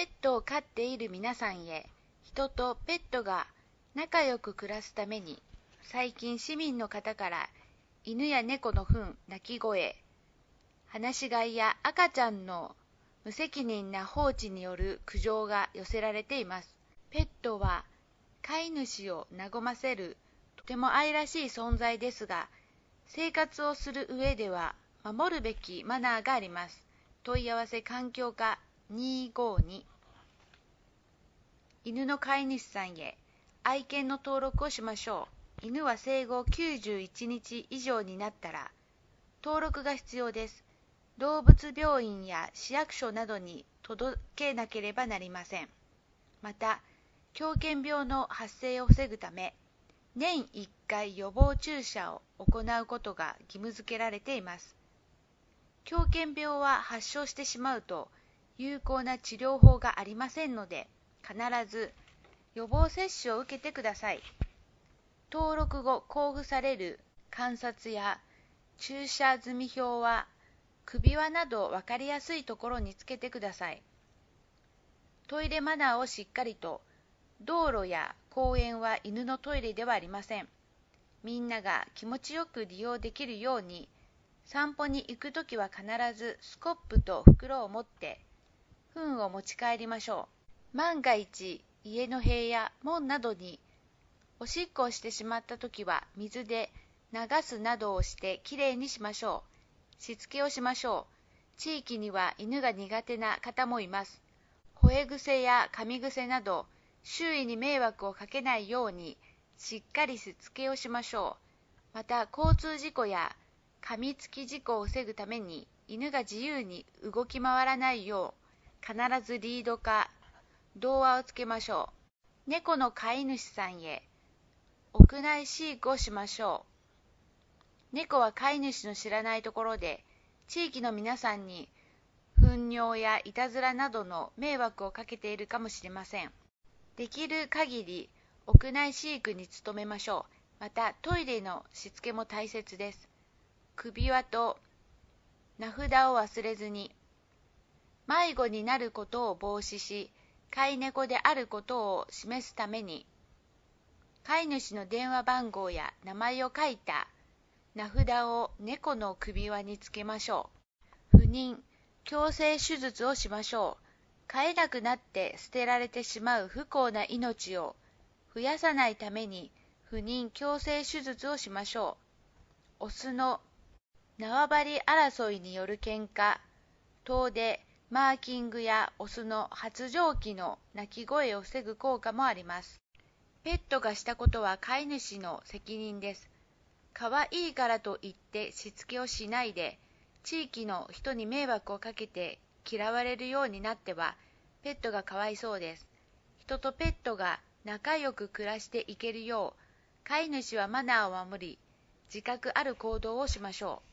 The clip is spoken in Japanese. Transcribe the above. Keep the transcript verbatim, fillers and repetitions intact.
ペットを飼っている皆さんへ、人とペットが仲良く暮らすために、最近市民の方から犬や猫の糞、鳴き声、放し飼いや赤ちゃんの無責任な放置による苦情が寄せられています。ペットは飼い主を和ませるとても愛らしい存在ですが、生活をする上では守るべきマナーがあります。問い合わせ環境課にーごーに。犬の飼い主さんへ、愛犬の登録をしましょう。犬は生後きゅうじゅういちにち以上になったら登録が必要です。動物病院や市役所などに届けなければなりません。また、狂犬病の発生を防ぐため、年いっかい予防注射を行うことが義務付けられています。狂犬病は発症してしまうと有効な治療法がありませんので、必ず予防接種を受けてください。登録後交付される観察や注射済み表は首輪など分かりやすいところにつけてください。トイレマナーをしっかりと。道路や公園は犬のトイレではありません。みんなが気持ちよく利用できるように、散歩に行くときは必ずスコップと袋を持って糞を持ち帰りましょう。万が一、家の塀や門などにおしっこをしてしまったときは水で流すなどをしてきれいにしましょう。しつけをしましょう。地域には犬が苦手な方もいます。吠え癖や噛み癖など、周囲に迷惑をかけないようにしっかりしつけをしましょう。また、交通事故や噛みつき事故を防ぐために犬が自由に動き回らないよう必ずリードか童話をつけましょう。猫の飼い主さんへ、屋内飼育をしましょう。猫は飼い主の知らないところで地域の皆さんに糞尿やいたずらなどの迷惑をかけているかもしれません。できる限り屋内飼育に努めましょう。また、トイレのしつけも大切です。首輪と名札を忘れずに。迷子になることを防止し、飼い猫であることを示すために、飼い主の電話番号や名前を書いた名札を猫の首輪につけましょう。不妊、強制手術をしましょう。飼えなくなって捨てられてしまう不幸な命を増やさないために不妊強制手術をしましょう。オスの縄張り争いによる喧嘩等でマーキングやオスの発情期の鳴き声を防ぐ効果もあります。ペットがしたことは飼い主の責任です。かわいいからといってしつけをしないで、地域の人に迷惑をかけて嫌われるようになってはペットがかわいそうです。人とペットが仲良く暮らしていけるよう、飼い主はマナーを守り、自覚ある行動をしましょう。